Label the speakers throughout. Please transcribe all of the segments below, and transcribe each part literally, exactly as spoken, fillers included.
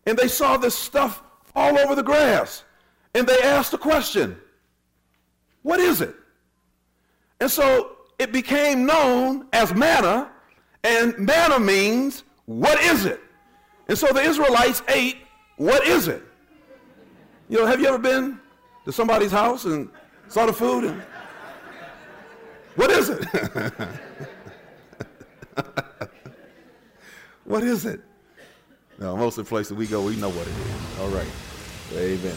Speaker 1: and they saw this stuff all over the grass. And they asked the question, what is it? And so it became known as manna, and manna means, what is it? And so the Israelites ate, what is it? You know, have you ever been to somebody's house and saw the food and, what is it? What is it? No, most of the places we go, we know what it is. All right. Amen.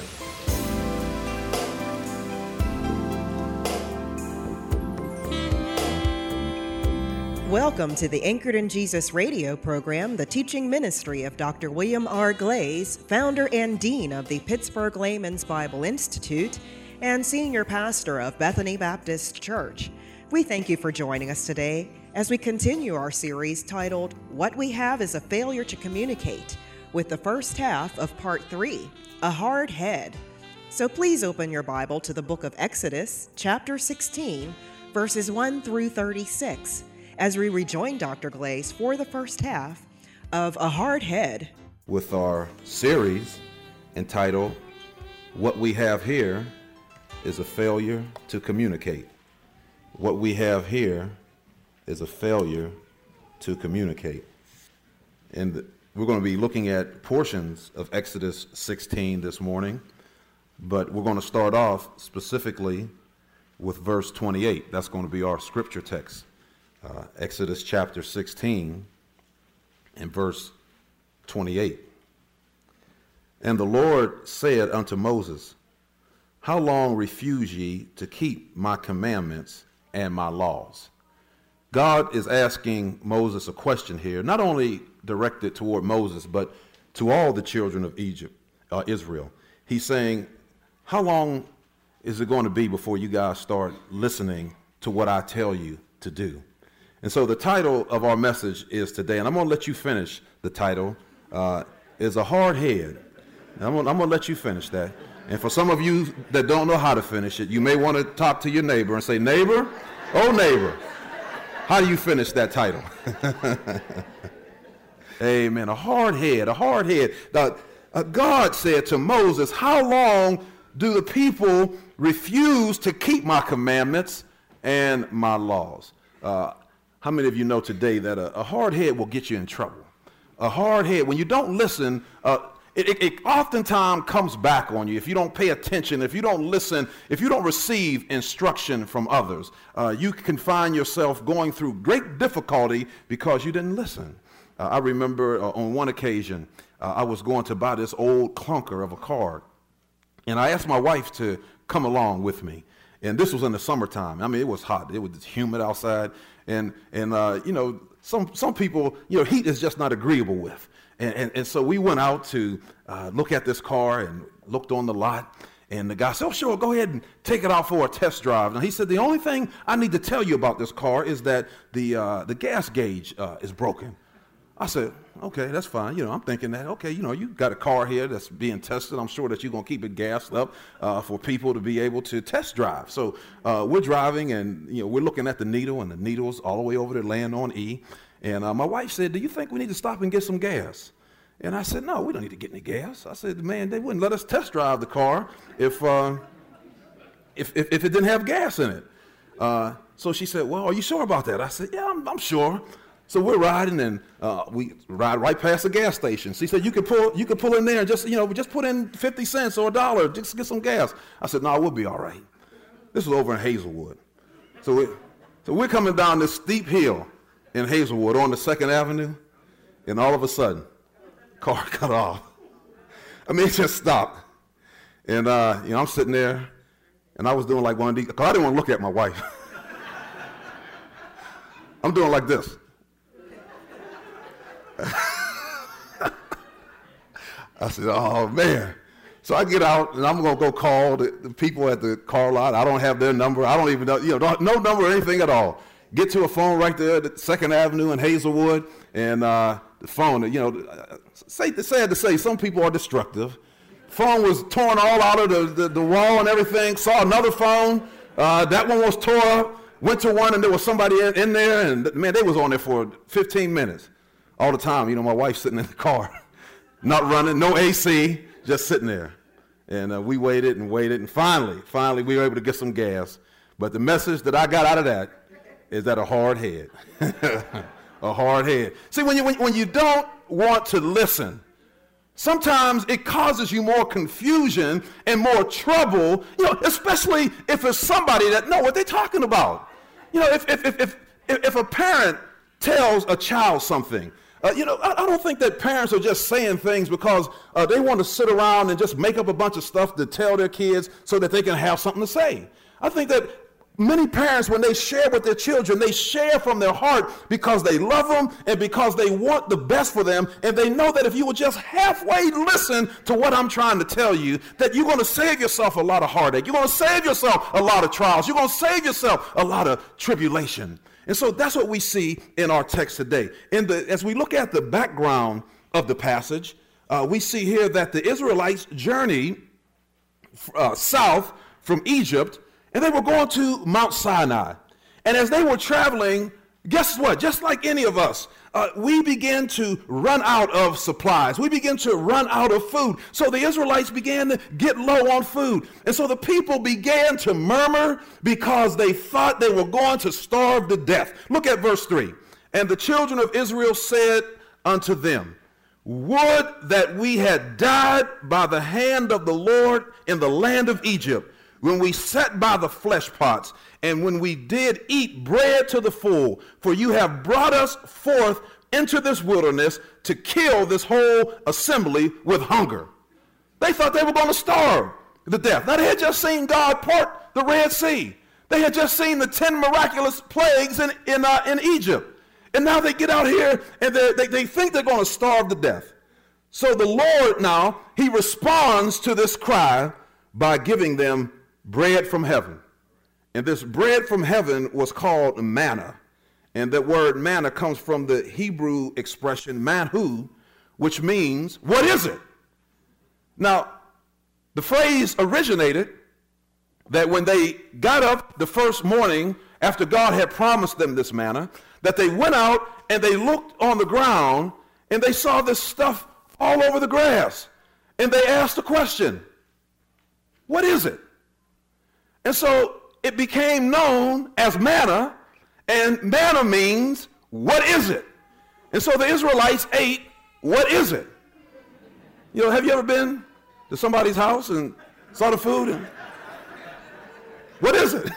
Speaker 2: Welcome to the Anchored in Jesus radio program, the teaching ministry of Doctor William R. Glaze, founder and dean of the Pittsburgh Layman's Bible Institute and senior pastor of Bethany Baptist Church. We thank you for joining us today as we continue our series titled, What We Have is a Failure to Communicate, with the first half of part three, A Hard Head. So please open your Bible to the book of Exodus, chapter sixteen, verses one through thirty-six, as we rejoin Doctor Glaze for the first half of A Hard Head.
Speaker 1: With our series entitled, What We Have Here is a Failure to Communicate. What we have here is a failure to communicate. And we're going to be looking at portions of Exodus sixteen this morning, but we're going to start off specifically with verse twenty-eight. That's going to be our scripture text. Uh, Exodus chapter sixteen and verse twenty-eight. And the Lord said unto Moses, How long refuse ye to keep my commandments and my laws? God is asking Moses a question here, not only directed toward Moses, but to all the children of Egypt, uh, Israel. He's saying, how long is it going to be before you guys start listening to what I tell you to do? And so the title of our message is today, and I'm going to let you finish the title, uh, is A Hard Head. And I'm going I'm to let you finish that. And for some of you that don't know how to finish it, you may want to talk to your neighbor and say, neighbor, oh neighbor, how do you finish that title? Amen. A hard head, a hard head. Now, uh, God said to Moses, how long do the people refuse to keep my commandments and my laws? Uh, how many of you know today that a, a hard head will get you in trouble? A hard head, when you don't listen, uh, It, it, it oftentimes comes back on you if you don't pay attention, if you don't listen, if you don't receive instruction from others. Uh, you can find yourself going through great difficulty because you didn't listen. Uh, I remember uh, on one occasion, uh, I was going to buy this old clunker of a car, and I asked my wife to come along with me. And this was in the summertime. I mean, it was hot. It was humid outside. And, and uh, you know, some, some people, you know, heat is just not agreeable with. And, and, and so we went out to uh, look at this car and looked on the lot. And the guy said, oh, sure, go ahead and take it out for a test drive. Now, he said, the only thing I need to tell you about this car is that the uh, the gas gauge uh, is broken. I said, okay, that's fine. You know, I'm thinking that, okay, you know, you got a car here that's being tested. I'm sure that you're going to keep it gassed up uh, for people to be able to test drive. So uh, we're driving and, you know, we're looking at the needle, and the needle's all the way over there laying on E. And uh, my wife said, do you think we need to stop and get some gas? And I said, no, we don't need to get any gas. I said, man, they wouldn't let us test drive the car if uh, if, if, if it didn't have gas in it. Uh, so she said, well, are you sure about that? I said, yeah, I'm, I'm sure. So we're riding, and uh, we ride right past the gas station. She said, you could pull you could pull in there and just, you know, just put in fifty cents or a dollar, just get some gas. I said, no, we'll be all right. This was over in Hazelwood. So, we, so we're coming down this steep hill in Hazelwood on the Second Avenue, and all of a sudden, car cut off. I mean, it just stopped. And, uh, you know, I'm sitting there, and I was doing like one of these, because I didn't want to look at my wife. I'm doing like this. I said, oh, man. So I get out, and I'm going to go call the, the people at the car lot. I don't have their number. I don't even know, you know, no number or anything at all. Get to a phone right there at Second Avenue in Hazelwood, and uh, the phone, you know, say, it's sad to say, some people are destructive. Phone was torn all out of the, the, the wall and everything. Saw another phone. Uh, that one was tore up. Went to one, and there was somebody in, in there, and man, they was on there for fifteen minutes all the time. You know, my wife's sitting in the car. not running, no A C, just sitting there. And uh, we waited and waited, and finally, finally, we were able to get some gas. But the message that I got out of that is that a hard head, a hard head. See, when you when, when you don't want to listen, sometimes it causes you more confusion and more trouble. You know, especially if it's somebody that know what they're talking about. You know, if if if if, if a parent tells a child something. Uh, you know, I, I don't think that parents are just saying things because uh, they want to sit around and just make up a bunch of stuff to tell their kids so that they can have something to say. I think that many parents, when they share with their children, they share from their heart because they love them and because they want the best for them. And they know that if you will just halfway listen to what I'm trying to tell you, that you're going to save yourself a lot of heartache. You're going to save yourself a lot of trials. You're going to save yourself a lot of tribulation. And so that's what we see in our text today. In the, as we look at the background of the passage, uh, we see here that the Israelites journeyed uh, south from Egypt, and they were going to Mount Sinai. And as they were traveling, guess what? Just like any of us, uh, we begin to run out of supplies. We begin to run out of food. So the Israelites began to get low on food. And so the people began to murmur because they thought they were going to starve to death. Look at verse three. And the children of Israel said unto them, would that we had died by the hand of the Lord in the land of Egypt, when we sat by the flesh pots, and when we did eat bread to the full, for you have brought us forth into this wilderness to kill this whole assembly with hunger. They thought they were going to starve to death. Now, they had just seen God part the Red Sea. They had just seen the ten miraculous plagues in, in, uh, in Egypt. And now they get out here, and they, they think they're going to starve to death. So the Lord now, he responds to this cry by giving them bread from heaven. And this bread from heaven was called manna. And that word manna comes from the Hebrew expression manhu, which means, what is it? Now, the phrase originated that when they got up the first morning after God had promised them this manna, that they went out and they looked on the ground and they saw this stuff all over the grass. And they asked the question, what is it? And so it became known as manna, and manna means, what is it? And so the Israelites ate, what is it? You know, have you ever been to somebody's house and saw the food and, what is it?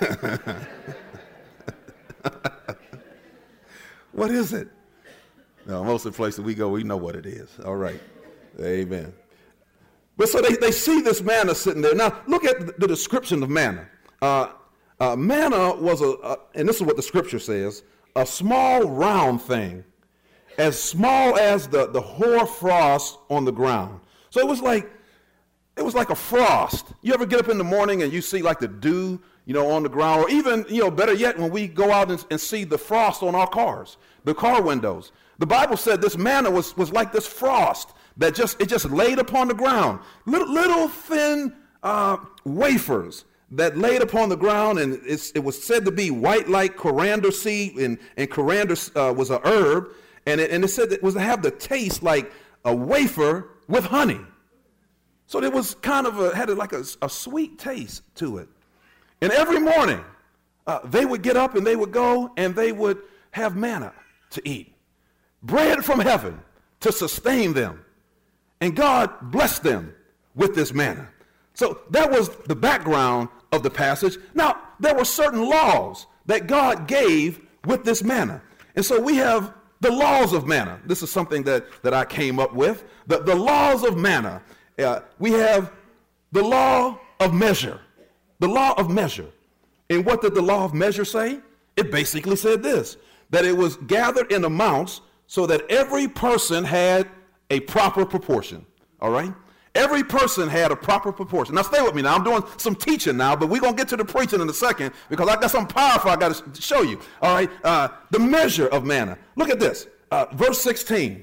Speaker 1: What is it? No, most of the places we go, we know what it is. All right. Amen. But so they, they see this manna sitting there. Now, look at the description of manna. Uh, uh, manna was a, uh, and this is what the scripture says, a small round thing, as small as the, the hoar frost on the ground. So it was like, it was like a frost. You ever get up in the morning and you see like the dew, you know, on the ground, or even, you know, better yet, when we go out and, and see the frost on our cars, the car windows. The Bible said this manna was, was like this frost that just, it just laid upon the ground. Little, little thin uh, wafers that laid upon the ground, and it's, it was said to be white like coriander seed, and, and coriander uh, was a herb, and it, and it said it was to have the taste like a wafer with honey. So it was kind of a, had like a, a sweet taste to it. And every morning, uh, they would get up and they would go and they would have manna to eat. Bread from heaven to sustain them. And God blessed them with this manna. So that was the background of the passage. Now, there were certain laws that God gave with this manna. And so we have the laws of manna. This is something that, that I came up with. The, the laws of manna. Uh, we have the law of measure. The law of measure. And what did the law of measure say? It basically said this, that it was gathered in amounts so that every person had a proper proportion. All right? Every person had a proper proportion. Now stay with me now. I'm doing some teaching now, but we're going to get to the preaching in a second because I got something powerful I got to show you. All right? Uh, the measure of manna. Look at this. Uh, verse sixteen.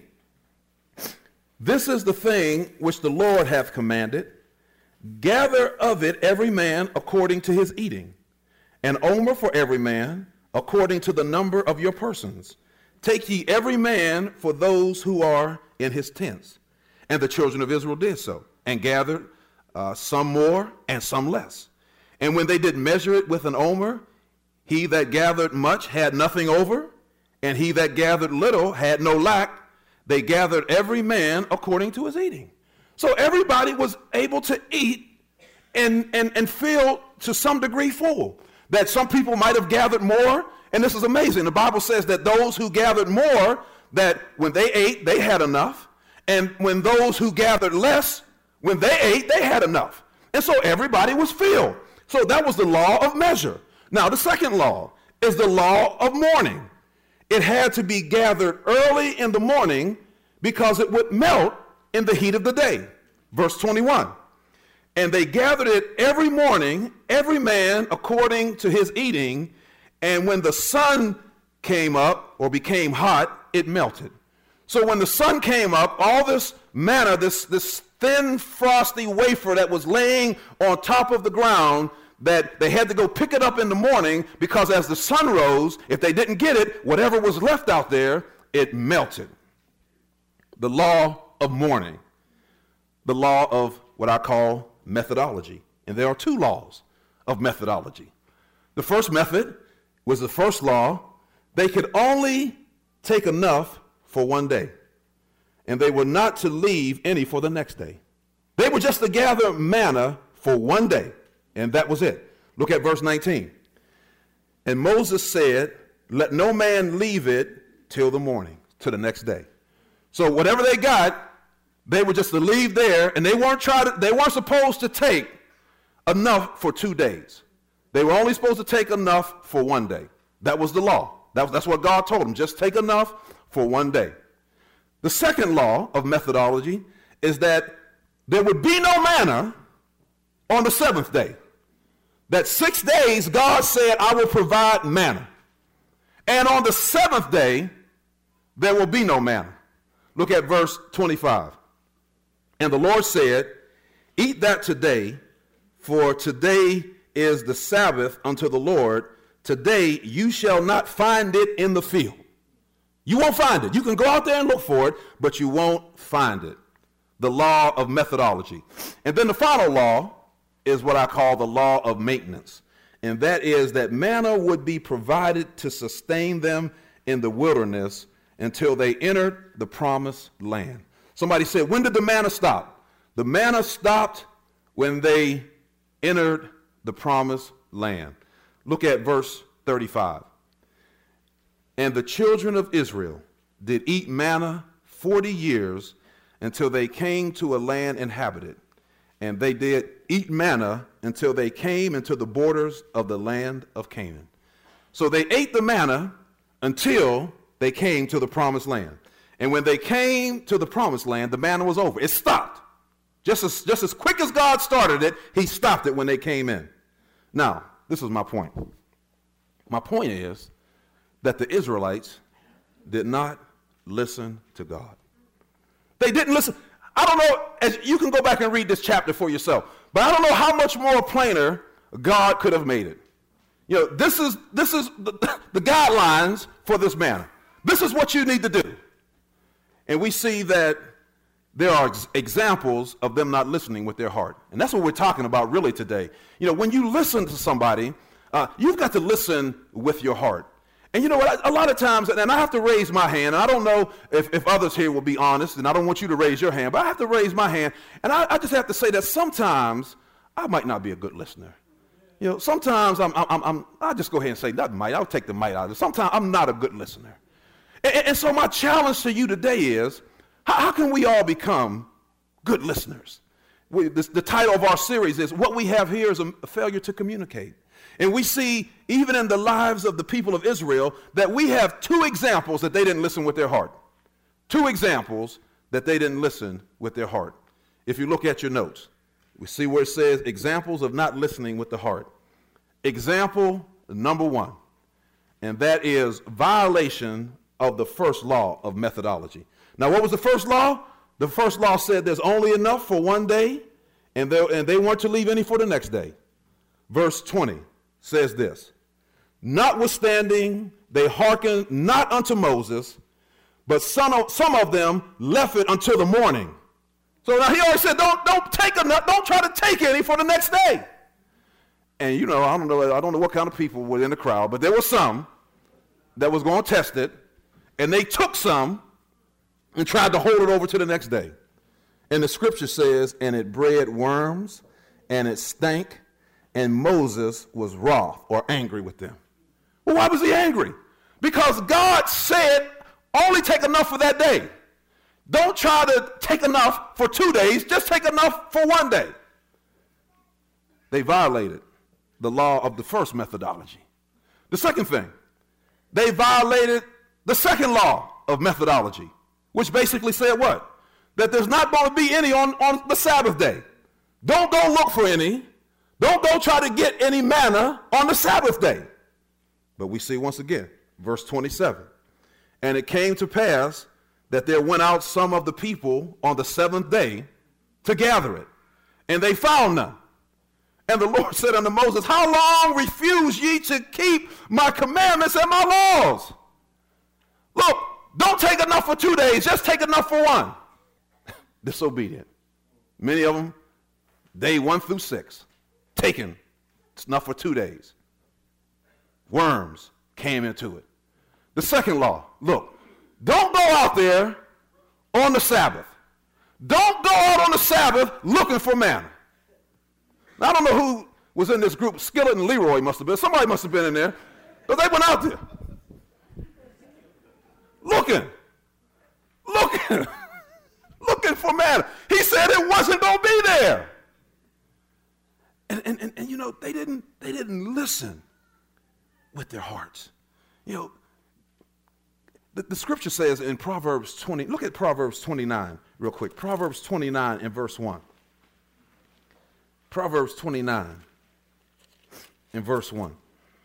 Speaker 1: This is the thing which the Lord hath commanded. Gather of it every man according to his eating, an omer for every man according to the number of your persons. Take ye every man for those who are in his tents. And the children of Israel did so, and gathered uh, some more and some less. And when they did measure it with an omer, he that gathered much had nothing over, and he that gathered little had no lack. They gathered every man according to his eating. So everybody was able to eat and, and, and feel to some degree full. That some people might have gathered more, and this is amazing. The Bible says that those who gathered more, that when they ate, they had enough. And when those who gathered less, when they ate, they had enough. And so everybody was filled. So that was the law of measure. Now, the second law is the law of mourning. It had to be gathered early in the morning because it would melt in the heat of the day. Verse twenty-one. And they gathered it every morning, every man according to his eating. And when the sun came up or became hot, it melted. So when the sun came up, all this manna, this, this thin, frosty wafer that was laying on top of the ground, that they had to go pick it up in the morning because as the sun rose, if they didn't get it, whatever was left out there, it melted. The law of mourning. The law of what I call methodology. And there are two laws of methodology. The first method was the first law. They could only take enough for one day, and they were not to leave any for the next day. They were just to gather manna for one day, and that was it. Look at verse nineteen. And Moses said, let no man leave it till the morning, to the next day. So whatever they got, they were just to leave there, and they weren't try to, they weren't supposed to take enough for two days. They were only supposed to take enough for one day. That was the law. That was, that's what God told them. Just take enough for one day. The second law of methodology is that there would be no manna on the seventh day. That six days God said, I will provide manna. And on the seventh day, there will be no manna. Look at verse twenty-five. And the Lord said, eat that today, for today is the Sabbath unto the Lord. Today you shall not find it in the field. You won't find it. You can go out there and look for it, but you won't find it. The law of methodology. And then the final law is what I call the law of maintenance. And that is that manna would be provided to sustain them in the wilderness until they entered the promised land. Somebody said, when did the manna stop? The manna stopped when they entered the promised land. Look at verse thirty-five. And the children of Israel did eat manna forty years until they came to a land inhabited. And they did eat manna until they came into the borders of the land of Canaan. So they ate the manna until they came to the promised land. And when they came to the promised land, the manna was over. It stopped. Just as, just as quick as God started it, he stopped it when they came in. Now, this is my point. My point is that the Israelites did not listen to God. They didn't listen. I don't know, as you can go back and read this chapter for yourself, but I don't know how much more plainer God could have made it. You know, this is this is the, the guidelines for this manna. This is what you need to do. And we see that there are ex- examples of them not listening with their heart. And that's what we're talking about really today. You know, when you listen to somebody, uh, you've got to listen with your heart. And you know what, a lot of times, and I have to raise my hand, and I don't know if, if others here will be honest, and I don't want you to raise your hand, but I have to raise my hand, and I, I just have to say that sometimes I might not be a good listener. You know, sometimes I'm, I'm, I'm I'll just go ahead and say, that might, I'll take the might out of it. Sometimes I'm not a good listener. And, and so my challenge to you today is, how, how can we all become good listeners? We, this, the title of our series is, what we have here is a, a failure to communicate. And we see, even in the lives of the people of Israel, that we have two examples that they didn't listen with their heart. Two examples that they didn't listen with their heart. If you look at your notes, we see where it says examples of not listening with the heart. Example number one, and that is violation of the first law of methodology. Now, what was the first law? The first law said there's only enough for one day, and they, and they weren't to leave any for the next day. Verse twenty says this, notwithstanding they hearkened not unto Moses, but some of, some of them left it until the morning. So now he always said, don't, don't take enough, don't try to take any for the next day. And you know, I don't know, I don't know what kind of people were in the crowd, but there were some that was going to test it, and they took some and tried to hold it over to the next day. And the scripture says, and it bred worms, and it stank, and Moses was wroth or angry with them. Well, why was he angry? Because God said, only take enough for that day. Don't try to take enough for two days, just take enough for one day. They violated the law of the first methodology. The second thing, they violated the second law of methodology, which basically said what? That there's not going to be any on, on the Sabbath day. Don't go look for any. Don't go try to get any manna on the Sabbath day. But we see once again, verse twenty-seven. And it came to pass that there went out some of the people on the seventh day to gather it. And they found none. And the Lord said unto Moses, how long refuse ye to keep my commandments and my laws? Look, don't take enough for two days, just take enough for one. Disobedient. Many of them, day one through six, taken enough for two days. Worms came into it. The second law, look, don't go out there on the Sabbath. Don't go out on the Sabbath looking for manna. Now, I don't know who was in this group. Skillet and Leroy must have been. Somebody must have been in there. But they went out there. Looking. Looking. Looking for manna. He said it wasn't going to be there. And, and, and, and, you know, they didn't, they didn't listen with their hearts. You know, the, the scripture says in Proverbs twenty, look at Proverbs twenty-nine real quick. Proverbs twenty-nine and verse one. Proverbs twenty-nine and verse one.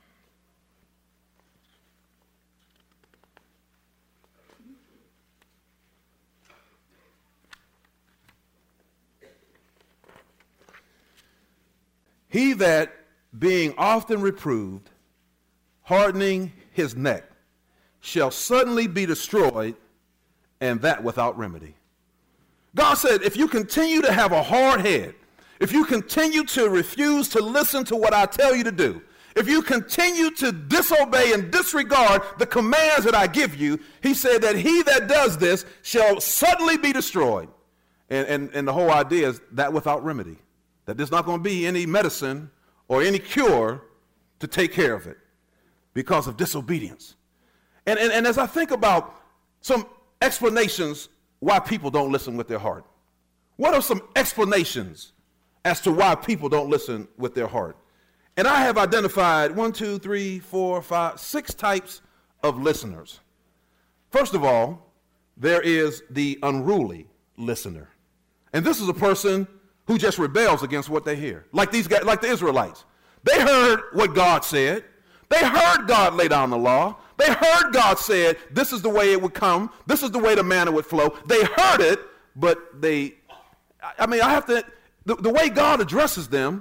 Speaker 1: He that, being often reproved, hardening his neck, shall suddenly be destroyed, and that without remedy. God said, if you continue to have a hard head, if you continue to refuse to listen to what I tell you to do, if you continue to disobey and disregard the commands that I give you, he said that he that does this shall suddenly be destroyed. And, and, and the whole idea is that without remedy. That there's not going to be any medicine or any cure to take care of it because of disobedience. And, and, and as I think about some explanations why people don't listen with their heart, what are some explanations as to why people don't listen with their heart? And I have identified one, two, three, four, five, six types of listeners. First of all, there is the unruly listener. And this is a person who just rebels against what they hear. Like these guys, like the Israelites. They heard what God said. They heard God lay down the law. They heard God said, this is the way it would come. This is the way the manna would flow. They heard it, but they, I mean, I have to, the, the way God addresses them,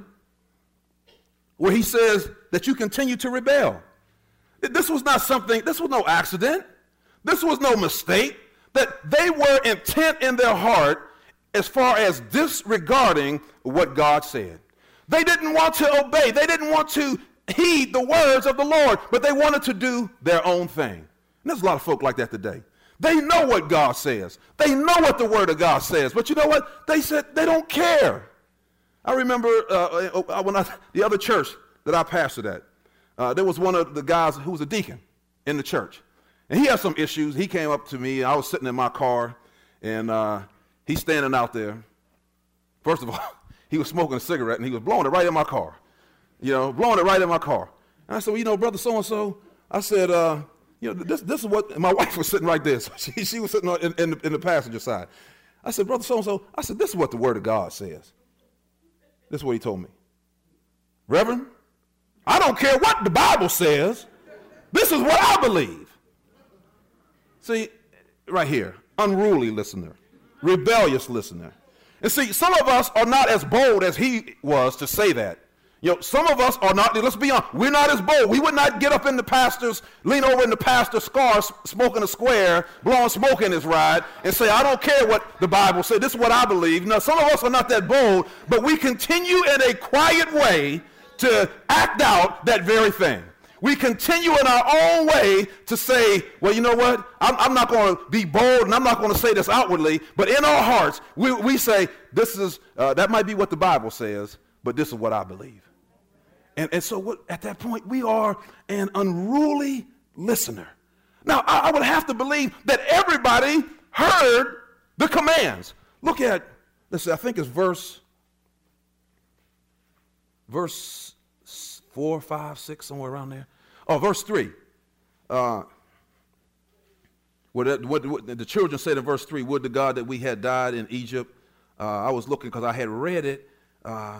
Speaker 1: where he says that you continue to rebel. This was not something, this was no accident. This was no mistake. That they were intent in their heart as far as disregarding what God said. They didn't want to obey. They didn't want to heed the words of the Lord, but they wanted to do their own thing. And there's a lot of folk like that today. They know what God says. They know what the word of God says. But you know what? They said they don't care. I remember uh, when I, the other church that I pastored at, uh, there was one of the guys who was a deacon in the church. And he had some issues. He came up to me. I was sitting in my car, and uh, he's standing out there. First of all, he was smoking a cigarette, and he was blowing it right in my car. You know, blowing it right in my car. And I said, well, you know, brother so-and-so, I said, uh, you know, this this is what, my wife was sitting right there. So she, she was sitting in, in, the, in the passenger side. I said, brother so-and-so, I said, this is what the word of God says. This is what he told me. Reverend, I don't care what the Bible says. This is what I believe. See, right here, unruly listener, rebellious listener. And see, some of us are not as bold as he was to say that. You know, some of us are not, let's be honest, we're not as bold. We would not get up in the pastor's, lean over in the pastor's car, smoking a square, blowing smoke in his ride, and say, I don't care what the Bible says. This is what I believe. Now, some of us are not that bold, but we continue in a quiet way to act out that very thing. We continue in our own way to say, well, you know what? I'm, I'm not going to be bold, and I'm not going to say this outwardly, but in our hearts, we, we say, this is, uh, that might be what the Bible says, but this is what I believe. And, and so what, at that point, we are an unruly listener. Now, I, I would have to believe that everybody heard the commands. Look at, let's see, I think it's verse, verse four, five, six, somewhere around there. Oh, verse three. Uh, what, what, what the children said in verse three, would to God that we had died in Egypt. Uh, I was looking because I had read it. Uh,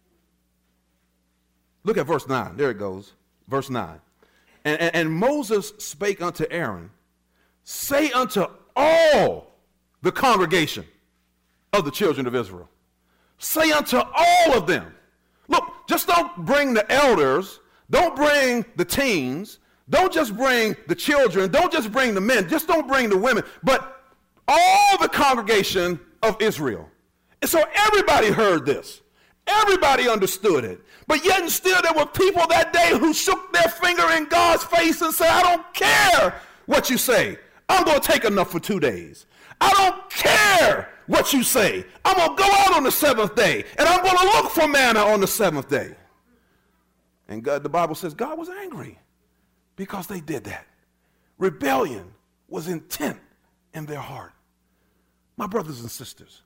Speaker 1: Look at verse nine. There it goes. Verse nine. And, and, and Moses spake unto Aaron, say unto all the congregation of the children of Israel. Say unto all of them. Look, just don't bring the elders. Don't bring the teens. Don't just bring the children. Don't just bring the men. Just don't bring the women. But all the congregation of Israel. And so everybody heard this. Everybody understood it. But yet and still there were people that day who shook their finger in God's face and said, I don't care what you say. I'm going to take enough for two days. I don't care what you say. I'm going to go out on the seventh day, and I'm going to look for manna on the seventh day. And God, the Bible says God was angry because they did that. Rebellion was intent in their heart. My brothers and sisters,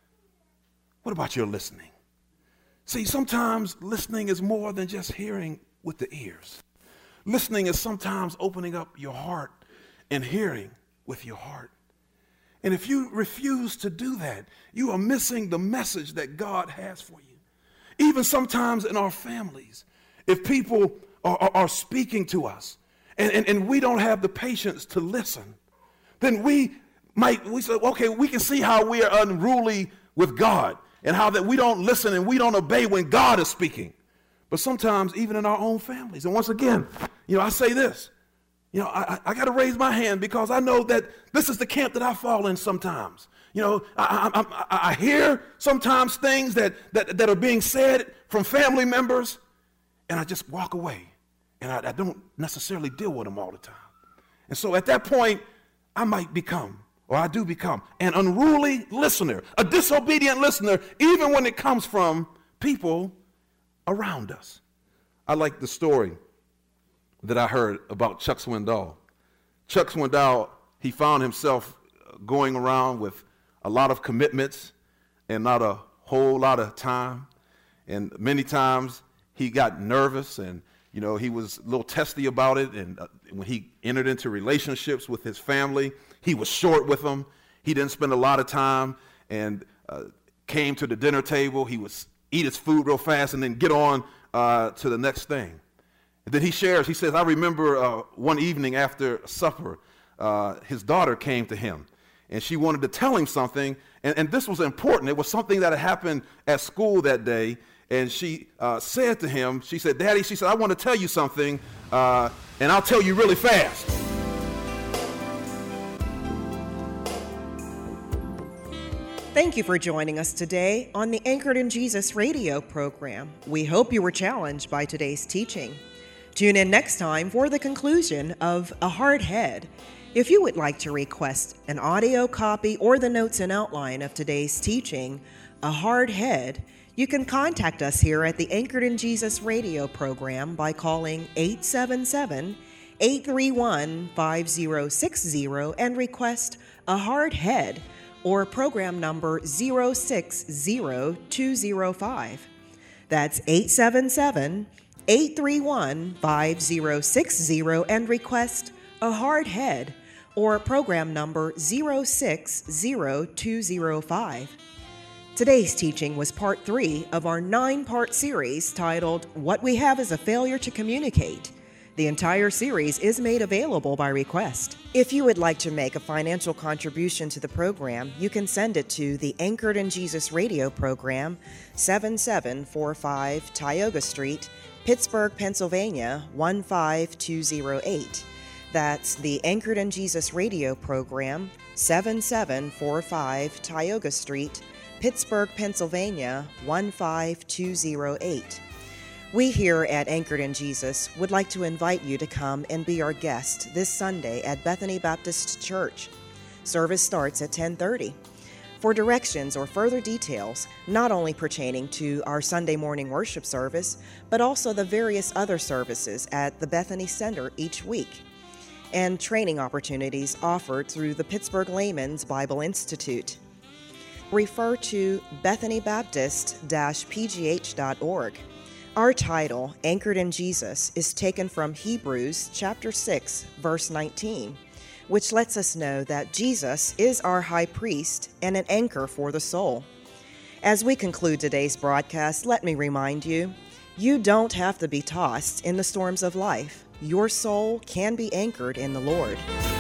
Speaker 1: what about your listening? See, sometimes listening is more than just hearing with the ears. Listening is sometimes opening up your heart and hearing with your heart. And if you refuse to do that, you are missing the message that God has for you. Even sometimes in our families, if people are, are, are speaking to us and, and, and we don't have the patience to listen, then we might, we say, okay, we can see how we are unruly with God. And how that we don't listen and we don't obey when God is speaking. But sometimes even in our own families. And once again, you know, I say this. You know, I, I got to raise my hand because I know that this is the camp that I fall in sometimes. You know, I, I, I, I hear sometimes things that, that, that are being said from family members, and I just walk away. And I, I don't necessarily deal with them all the time. And so at that point, I might become or I do become an unruly listener, a disobedient listener, even when it comes from people around us. I like the story that I heard about Chuck Swindoll. Chuck Swindoll, he found himself going around with a lot of commitments and not a whole lot of time. And many times he got nervous and, you know, he was a little testy about it. And uh, when he entered into relationships with his family, he was short with them. He didn't spend a lot of time and uh, came to the dinner table. He would eat his food real fast and then get on uh, to the next thing. And then he shares, he says, I remember uh, one evening after supper, uh, his daughter came to him and she wanted to tell him something. And, and this was important. It was something that had happened at school that day. And she uh, said to him, she said, Daddy, she said, I want to tell you something uh, and I'll tell you really fast.
Speaker 2: Thank you for joining us today on the Anchored in Jesus radio program. We hope you were challenged by today's teaching. Tune in next time for the conclusion of A Hard Head. If you would like to request an audio copy or the notes and outline of today's teaching, A Hard Head, you can contact us here at the Anchored in Jesus radio program by calling eight seven seven, eight three one, five zero six zero and request A Hard Head, or program number zero six zero two zero five. That's eight seven seven, eight three one, five zero six zero and request A Hard Head, or program number zero six zero two zero five. Today's teaching was part three of our nine-part series titled, What We Have is a Failure to Communicate. The entire series is made available by request. If you would like to make a financial contribution to the program, you can send it to the Anchored in Jesus Radio Program, seven seven four five Tioga Street, Pittsburgh, Pennsylvania, one five two zero eight. That's the Anchored in Jesus Radio Program, seven seven four five Tioga Street, Pittsburgh, Pennsylvania, one five two zero eight. We here at Anchored in Jesus would like to invite you to come and be our guest this Sunday at Bethany Baptist Church. Service starts at ten thirty. For directions or further details, not only pertaining to our Sunday morning worship service, but also the various other services at the Bethany Center each week, and training opportunities offered through the Pittsburgh Layman's Bible Institute, refer to bethany baptist dash p g h dot org. Our title, Anchored in Jesus, is taken from Hebrews chapter six, verse nineteen, which lets us know that Jesus is our high priest and an anchor for the soul. As we conclude today's broadcast, let me remind you, you don't have to be tossed in the storms of life. Your soul can be anchored in the Lord.